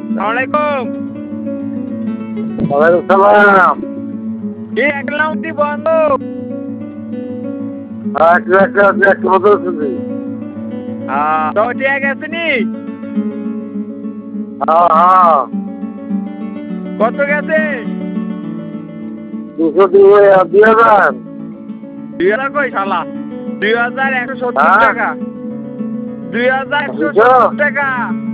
সালামালাইকুম। ওয়ালাইকুম সালাম। কি অ্যাকাউন্টটি বন্ধ? একটু মতো শুনছি। তো ঠিক আছে নি? হ্যাঁ হ্যাঁ, কত গেছে? 200 2000 কই শালা? 2170 হ্যাঁ? টাকা। 2170 200? টাকা।